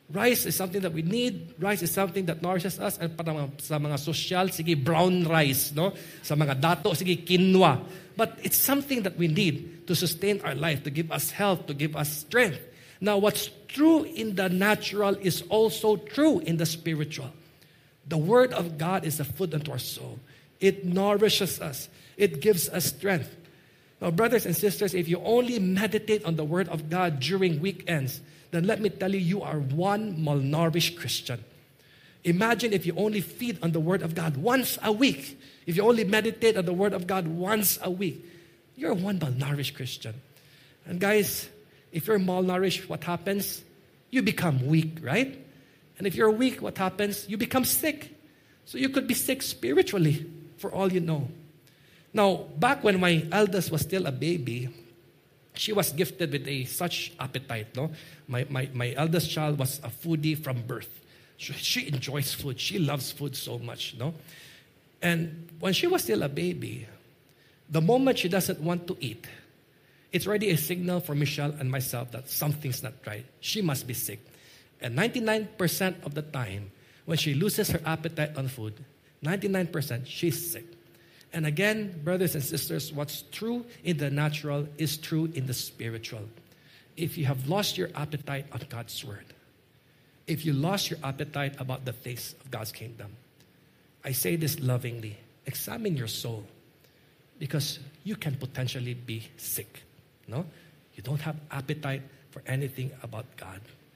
A: Rice is something that we need. Rice is something that nourishes us. And sa mga social, sige, brown rice. No? Sa mga dato, sige, quinoa. But it's something that we need to sustain our life, to give us health, to give us strength. Now, what's true in the natural is also true in the spiritual. The Word of God is a food unto our soul. It nourishes us. It gives us strength. Now, brothers and sisters, if you only meditate on the Word of God during weekends, then let me tell you, you are one malnourished Christian. Imagine if you only feed on the Word of God once a week. If you only meditate on the Word of God once a week, you're one malnourished Christian. And guys, if you're malnourished, what happens? You become weak, right? And if you're weak, what happens? You become sick. So you could be sick spiritually, for all you know. Now, back when my eldest was still a baby, she was gifted with such appetite. No, my eldest child was a foodie from birth. She enjoys food. She loves food so much. No, and when she was still a baby, the moment she doesn't want to eat, it's already a signal for Michelle and myself that something's not right. She must be sick. And 99% of the time, when she loses her appetite on food, 99% she's sick. And again, brothers and sisters, what's true in the natural is true in the spiritual. If you have lost your appetite on God's Word, if you lost your appetite about the things of God's kingdom, I say this lovingly, examine your soul, because you can potentially be sick. No? You don't have appetite for anything about God.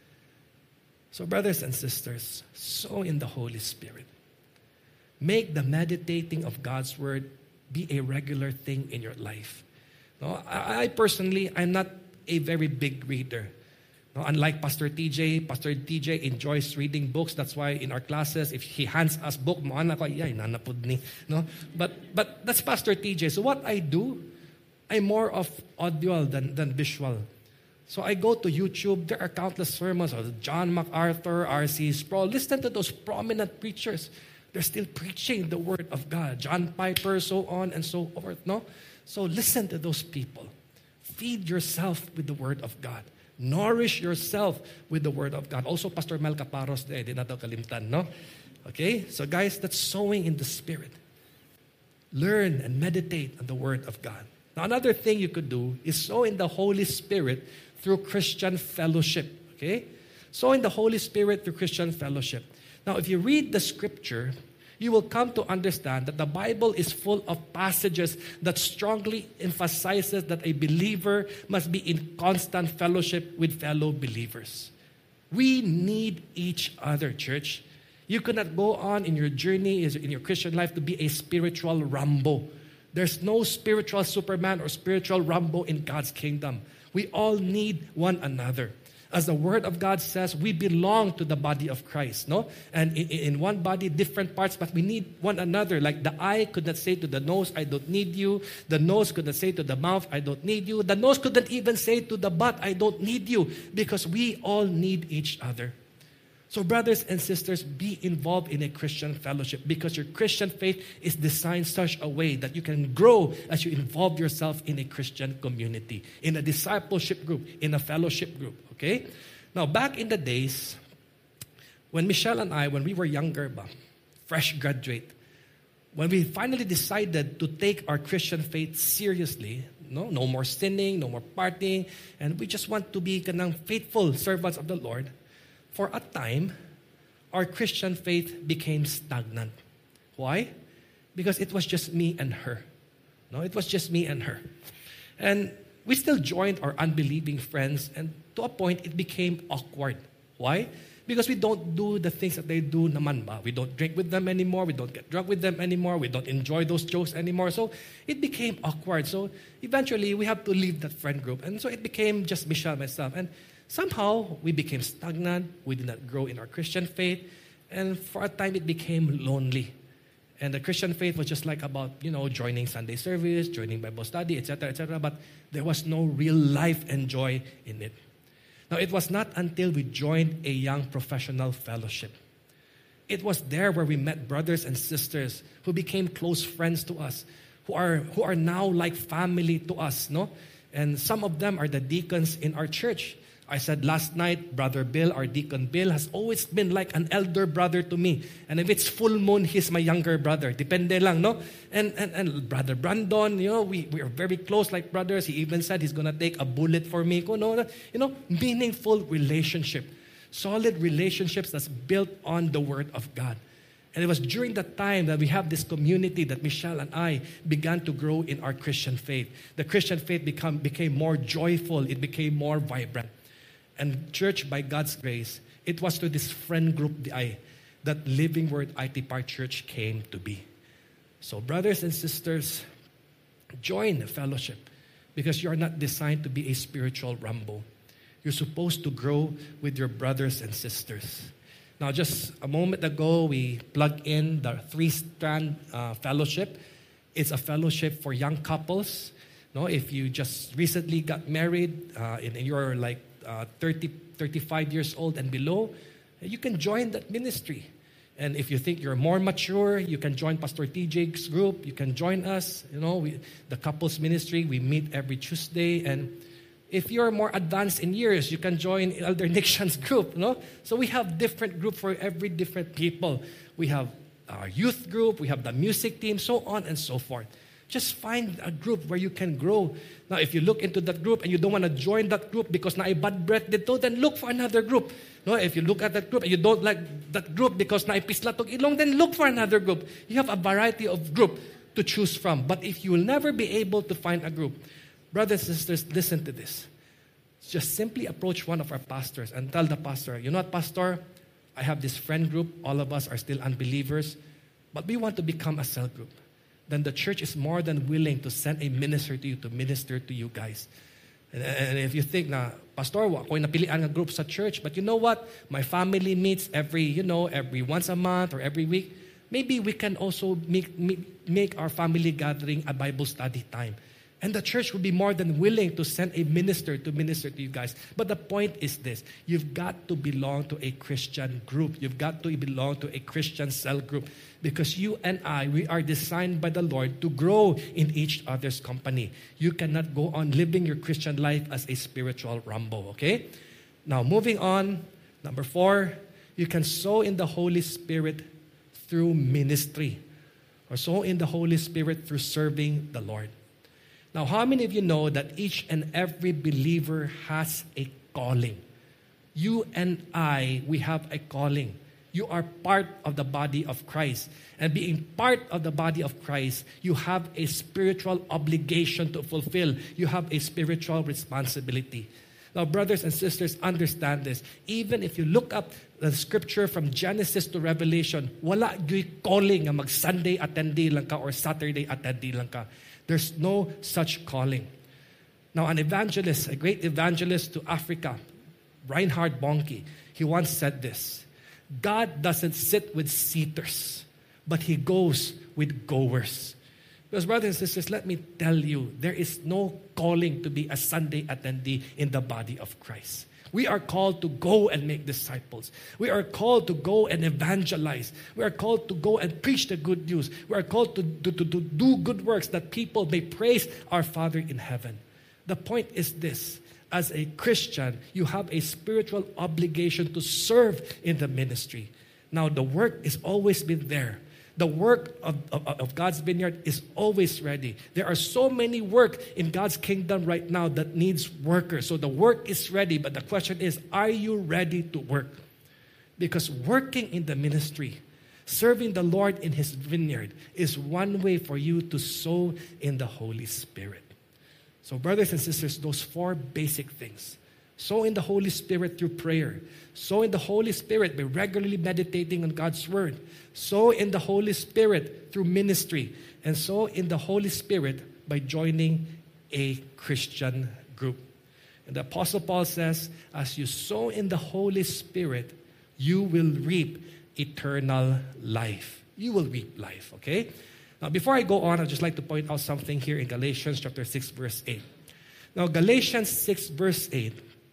A: So brothers and sisters, sow in the Holy Spirit. Make the meditating of God's Word be a regular thing in your life. No, I personally, I'm not a very big reader. No, unlike Pastor TJ enjoys reading books. That's why in our classes, if he hands us book, no? But that's Pastor TJ. So what I do, I'm more of audio than visual. So I go to YouTube. There are countless sermons of John MacArthur, R.C. Sproul. Listen to those prominent preachers. They're still preaching the Word of God. John Piper, so on and so forth. No? So listen to those people. Feed yourself with the Word of God. Nourish yourself with the Word of God. Also, Pastor Mel Caparos, di nato kalimtan, no? Okay? So guys, that's sowing in the Spirit. Learn and meditate on the Word of God. Now, another thing you could do is sow in the Holy Spirit through Christian fellowship. Okay? Sow in the Holy Spirit through Christian fellowship. Now, if you read the Scripture, you will come to understand that the Bible is full of passages that strongly emphasizes that a believer must be in constant fellowship with fellow believers. We need each other, church. You cannot go on in your journey, in your Christian life, to be a spiritual Rambo. There's no spiritual Superman or spiritual Rambo in God's kingdom. We all need one another. As the Word of God says, we belong to the body of Christ, no? And in one body, different parts, but we need one another. Like the eye could not say to the nose, I don't need you. The nose could not say to the mouth, I don't need you. The nose couldn't even say to the butt, I don't need you. Because we all need each other. So brothers and sisters, be involved in a Christian fellowship, because your Christian faith is designed such a way that you can grow as you involve yourself in a Christian community, in a discipleship group, in a fellowship group, okay? Now, back in the days, when Michelle and I, when we were younger, fresh graduate, when we finally decided to take our Christian faith seriously, no more sinning, no more partying, and we just want to be faithful servants of the Lord, for a time, our Christian faith became stagnant. Why? Because it was just me and her. No, it was just me and her. And we still joined our unbelieving friends, and to a point, it became awkward. Why? Because we don't do the things that they do naman ba. We don't drink with them anymore. We don't get drunk with them anymore. We don't enjoy those jokes anymore. So it became awkward. So eventually, we have to leave that friend group. And so it became just Michelle and myself. And somehow, we became stagnant. We did not grow in our Christian faith. And for a time, it became lonely. And the Christian faith was just like about, joining Sunday service, joining Bible study, etc., etc. But there was no real life and joy in it. Now, it was not until we joined a young professional fellowship. It was there where we met brothers and sisters who became close friends to us, who are now like family to us, no? And some of them are the deacons in our church. I said last night, Brother Bill, our Deacon Bill, has always been like an elder brother to me. And if it's full moon, he's my younger brother. Depende lang, no? And Brother Brandon, we are very close like brothers. He even said he's going to take a bullet for me. Meaningful relationship. Solid relationships that's built on the Word of God. And it was during that time that we have this community that Michelle and I began to grow in our Christian faith. The Christian faith became more joyful. It became more vibrant. And church, by God's grace, it was to this friend group that Living Word IT Park Church came to be. So brothers and sisters, join the fellowship because you are not designed to be a spiritual Rambo. You're supposed to grow with your brothers and sisters. Now, just a moment ago, we plugged in the 3-strand fellowship. It's a fellowship for young couples. If you just recently got married and you're like 35 years old and below, you can join that ministry. And if you think you're more mature, you can join Pastor TJ's group. You can join us. The couples ministry, we meet every Tuesday. And if you're more advanced in years, you can join Elder Nixon's group. So we have different groups for every different people. We have our youth group, we have the music team, so on and so forth. Just find a group where you can grow. Now, if you look into that group and you don't want to join that group because na bad breath dito, then look for another group. If you look at that group and you don't like that group because na pisla tog ilong, then look for another group. You have a variety of group to choose from. But if you will never be able to find a group, brothers and sisters, listen to this. Just simply approach one of our pastors and tell the pastor, you know what, Pastor? I have this friend group. All of us are still unbelievers, but we want to become a cell group. Then the church is more than willing to send a minister to you to minister to you guys. And if you think na, Pastor, ako'y napilian ng group sa church, but you know what? My family meets every once a month or every week. Maybe we can also make our family gathering a Bible study time. And the church will be more than willing to send a minister to minister to you guys. But the point is this. You've got to belong to a Christian group. You've got to belong to a Christian cell group. Because you and I, we are designed by the Lord to grow in each other's company. You cannot go on living your Christian life as a spiritual Rambo, okay? Now, moving on. Number 4, you can sow in the Holy Spirit through ministry. Or sow in the Holy Spirit through serving the Lord. Now, how many of you know that each and every believer has a calling? You and I, we have a calling. You are part of the body of Christ. And being part of the body of Christ, you have a spiritual obligation to fulfill. You have a spiritual responsibility. Now, brothers and sisters, understand this. Even if you look up the scripture from Genesis to Revelation, wala gyud calling nga mag-Sunday attendee lang ka or Saturday attendee lang ka. There's no such calling. Now, an evangelist, a great evangelist to Africa, Reinhard Bonnke, he once said this: God doesn't sit with seaters, but He goes with goers. Because brothers and sisters, let me tell you, there is no calling to be a Sunday attendee in the body of Christ. We are called to go and make disciples. We are called to go and evangelize. We are called to go and preach the good news. We are called to do good works that people may praise our Father in heaven. The point is this: as a Christian, you have a spiritual obligation to serve in the ministry. Now, the work has always been there. The work of God's vineyard is always ready. There are so many work in God's kingdom right now that needs workers. So the work is ready, but the question is, are you ready to work? Because working in the ministry, serving the Lord in His vineyard, is one way for you to sow in the Holy Spirit. So brothers and sisters, those 4 basic things. Sow in the Holy Spirit through prayer. Sow in the Holy Spirit by regularly meditating on God's Word. Sow in the Holy Spirit through ministry. And sow in the Holy Spirit by joining a Christian group. And the Apostle Paul says, as you sow in the Holy Spirit, you will reap eternal life. You will reap life, okay? Now, before I go on, I'd just like to point out something here in Galatians chapter 6, verse 8. Now, Galatians 6, verse 8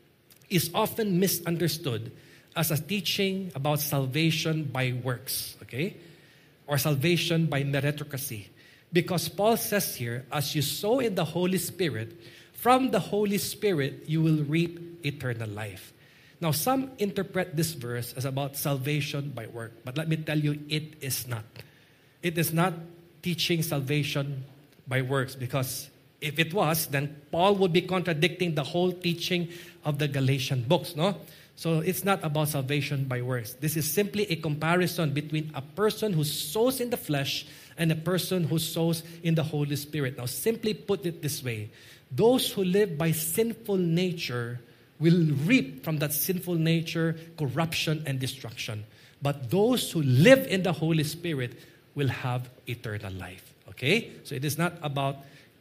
A: is often misunderstood as a teaching about salvation by works, okay? Or salvation by meritocracy. Because Paul says here, as you sow in the Holy Spirit, from the Holy Spirit, you will reap eternal life. Now, some interpret this verse as about salvation by work. But let me tell you, it is not. It is not teaching salvation by works, because if it was, then Paul would be contradicting the whole teaching of the Galatian books, no? So it's not about salvation by works. This is simply a comparison between a person who sows in the flesh and a person who sows in the Holy Spirit. Now, simply put it this way. Those who live by sinful nature will reap from that sinful nature corruption and destruction. But those who live in the Holy Spirit will have eternal life. Okay? So it is not about,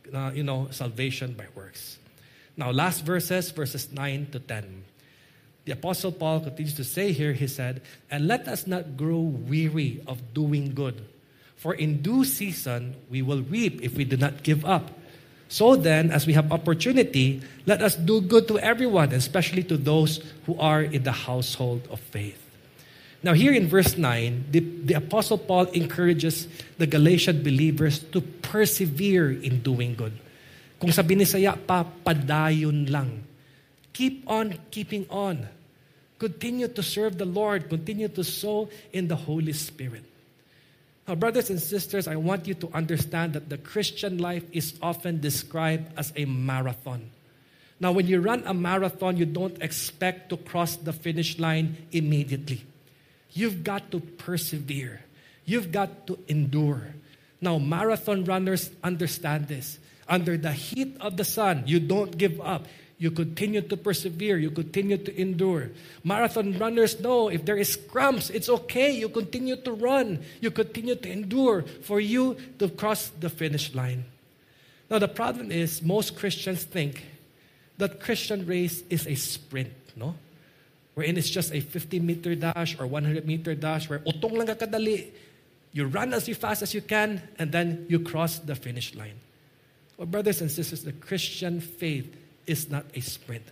A: salvation by works. Now, last verses 9 to 10. The Apostle Paul continues to say here, he said, "And let us not grow weary of doing good. For in due season we will reap if we do not give up. So then, as we have opportunity, let us do good to everyone, especially to those who are in the household of faith." Now here in verse 9, the Apostle Paul encourages the Galatian believers to persevere in doing good. Kung sa Binisaya pa, padayon lang. Keep on keeping on. Continue to serve the Lord. Continue to sow in the Holy Spirit. Now, brothers and sisters, I want you to understand that the Christian life is often described as a marathon. Now, when you run a marathon, you don't expect to cross the finish line immediately. You've got to persevere. You've got to endure. Now, marathon runners understand this. Under the heat of the sun, you don't give up. You continue to persevere. You continue to endure. Marathon runners know if there is cramps, it's okay. You continue to run. You continue to endure for you to cross the finish line. Now, the problem is most Christians think that Christian race is a sprint, no? Wherein it's just a 50-meter dash or 100-meter dash where utong lang ka kadali. You run as fast as you can and then you cross the finish line. Well, brothers and sisters, the Christian faith is not a sprint.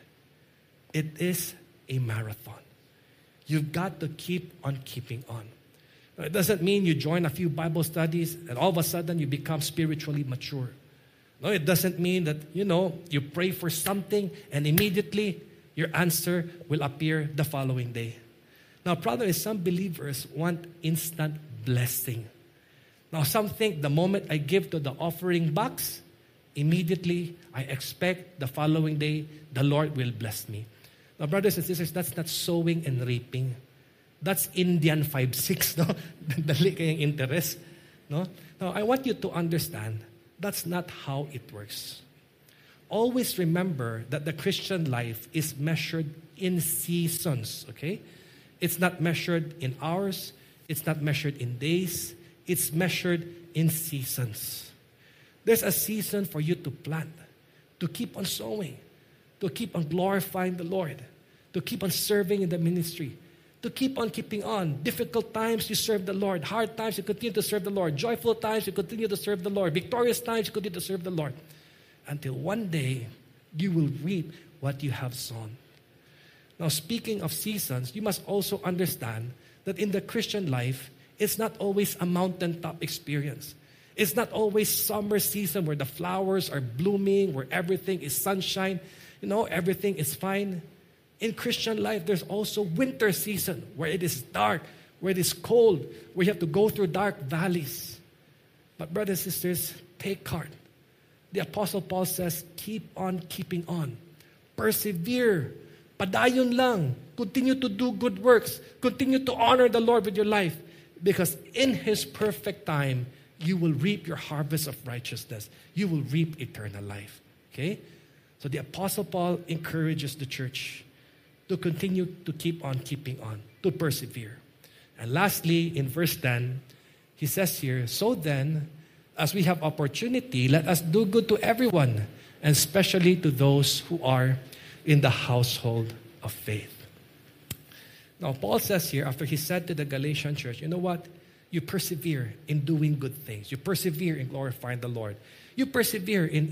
A: It is a marathon. You've got to keep on keeping on. Now, it doesn't mean you join a few Bible studies and all of a sudden you become spiritually mature. No, it doesn't mean that, you pray for something and immediately your answer will appear the following day. Now, problem is some believers want instant blessing. Now, some think the moment I give to the offering box, immediately I expect the following day the Lord will bless me. Now, brothers and sisters, that's not sowing and reaping. That's Indian 5-6, no? Dali kayong interest, no? Now, I want you to understand that's not how it works. Always remember that the Christian life is measured in seasons, okay? It's not measured in hours. It's not measured in days. It's measured in seasons. There's a season for you to plant, to keep on sowing, to keep on glorifying the Lord, to keep on serving in the ministry, to keep on keeping on. Difficult times, you serve the Lord. Hard times, you continue to serve the Lord. Joyful times, you continue to serve the Lord. Victorious times, you continue to serve the Lord. Until one day, you will reap what you have sown. Now, speaking of seasons, you must also understand that in the Christian life, it's not always a mountaintop experience. It's not always summer season where the flowers are blooming, where everything is sunshine, everything is fine. In Christian life, there's also winter season where it is dark, where it is cold, where you have to go through dark valleys. But brothers and sisters, take heart. The Apostle Paul says, keep on keeping on. Persevere. Padayon lang. Continue to do good works. Continue to honor the Lord with your life. Because in His perfect time, you will reap your harvest of righteousness. You will reap eternal life. Okay? So the Apostle Paul encourages the church to continue to keep on keeping on, to persevere. And lastly, in verse 10, he says here, so then, as we have opportunity, let us do good to everyone, and especially to those who are in the household of faith. Now, Paul says here, after he said to the Galatian church, you know what? You persevere in doing good things. You persevere in glorifying the Lord. You persevere in,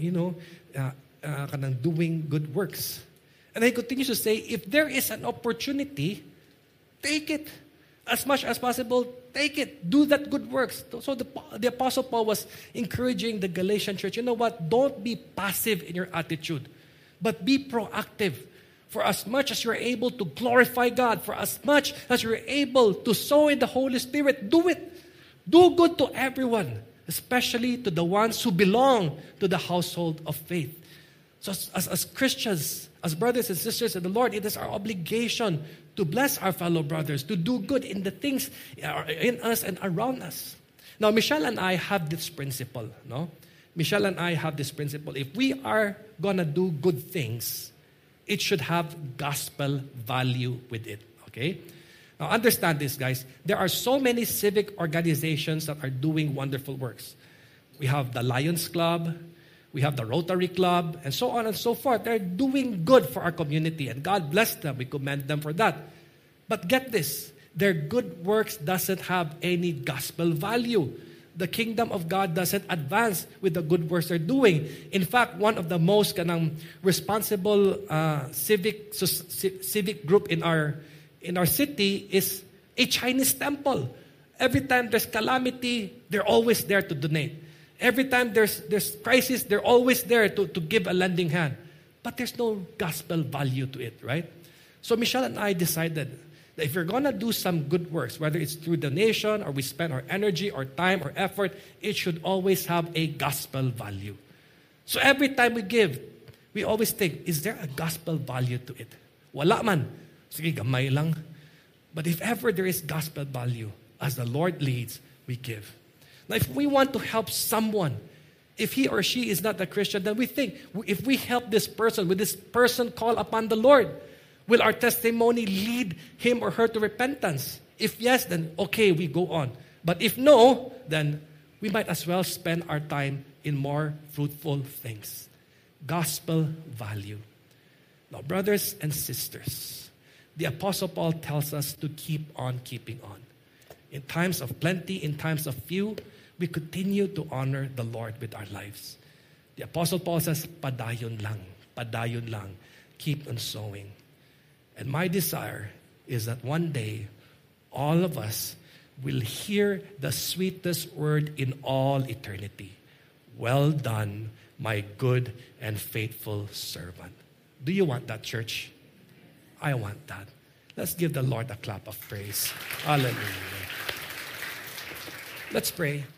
A: doing good works. And he continues to say, if there is an opportunity, take it. As much as possible, take it. Do that good works. So the Apostle Paul was encouraging the Galatian church, you know what? Don't be passive in your attitude. but be proactive. For as much as you're able to glorify God, for as much as you're able to sow in the Holy Spirit, do it. Do good to everyone, especially to the ones who belong to the household of faith. So as Christians, as brothers and sisters in the Lord, it is our obligation to bless our fellow brothers, to do good in the things in us and around us. Now, Michelle and I have this principle, no? Michelle and I have this principle. If we are gonna do good things, it should have gospel value with it, okay? Now, understand this, guys. There are so many civic organizations that are doing wonderful works. We have the Lions Club, we have the Rotary Club, and so on and so forth. They're doing good for our community, and God bless them. We commend them for that. But get this, their good works doesn't have any gospel value. The kingdom of God doesn't advance with the good works they're doing. In fact, one of the most responsible civic group in our city is a Chinese temple. Every time there's calamity, they're always there to donate. Every time there's crisis, they're always there to give a lending hand. But there's no gospel value to it, right? So Michelle and I decided that if you're going to do some good works, whether it's through donation or we spend our energy or time or effort, it should always have a gospel value. So every time we give, we always think, is there a gospel value to it? Wala man. Sige, gamay lang. But if ever there is gospel value, as the Lord leads, we give. Now, if we want to help someone, if he or she is not a Christian, then we think, if we help this person, will this person call upon the Lord? Will our testimony lead him or her to repentance? If yes, then okay, we go on. But if no, then we might as well spend our time in more fruitful things. Gospel value. Now, brothers and sisters, the Apostle Paul tells us to keep on keeping on. In times of plenty, in times of few, we continue to honor the Lord with our lives. The Apostle Paul says, padayon lang, keep on sowing. And my desire is that one day, all of us will hear the sweetest word in all eternity. Well done, my good and faithful servant. Do you want that, church? I want that. Let's give the Lord a clap of praise. Hallelujah. Let's pray.